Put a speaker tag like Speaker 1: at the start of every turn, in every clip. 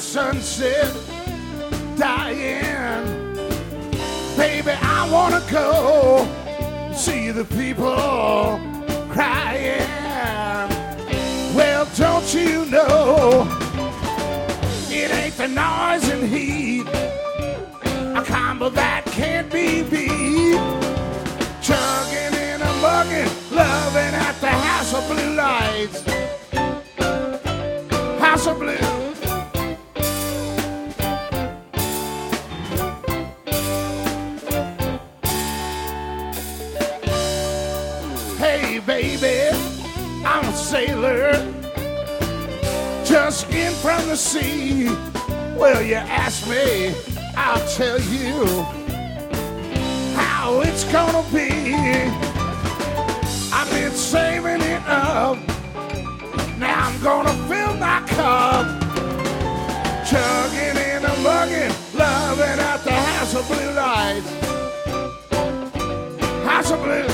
Speaker 1: sunset dying. Baby, I wanna go see the people crying. Well, don't you know, it ain't the noise and heat, a combo that can't be beat. Chugging and a mugging, loving at the House of Blue Lights. House of Blue. Hey baby, I'm a sailor, just in from the sea. Well, you ask me, I'll tell you how it's gonna be. I've been saving it up, now I'm gonna fill my cup. Chugging and a mugging, loving at the House of Blue Lights. House of Blue.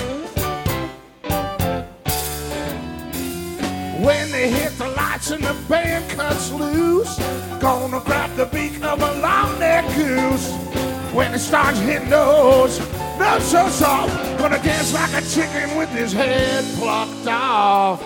Speaker 1: When they hit the lights and the band cuts loose, gonna grab the beak of a long-necked goose. When it starts hitting those notes so soft, gonna dance like a chicken with his head plucked off.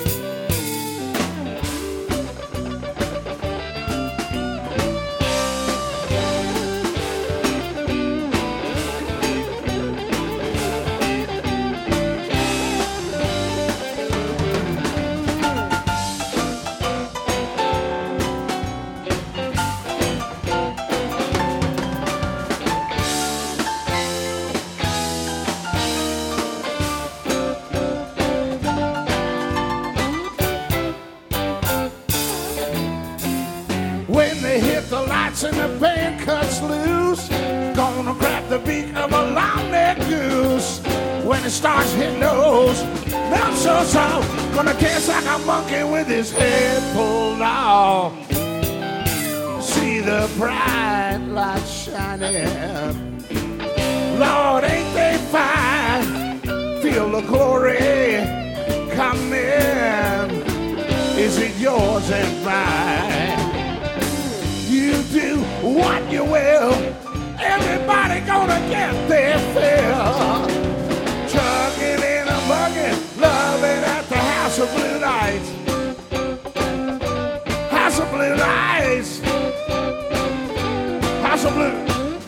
Speaker 1: When they hit the lights and the band cuts loose, gonna grab the beak of a long-necked goose. When it starts hitting those notes so soft, gonna dance like a monkey with his head pulled off. See the bright lights shining, Lord, ain't they fine? Feel the glory coming. Is it yours and mine? You do what you will, everybody gonna get their fill. Chugging and a mugging, loving at the House of Blue Lights. House of Blue Lights. House of Blue.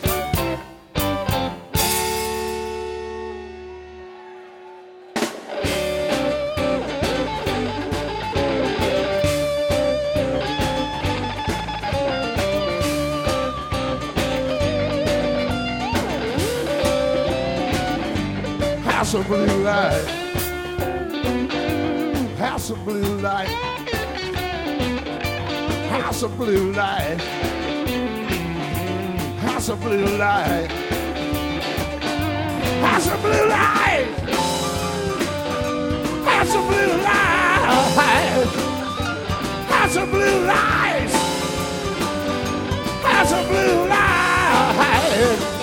Speaker 1: House of Blue Light. House of Blue Light. House of Blue Light. House of Blue Light. House of Blue Light. House of Blue Light. House of Blue Light. House of Blue Light.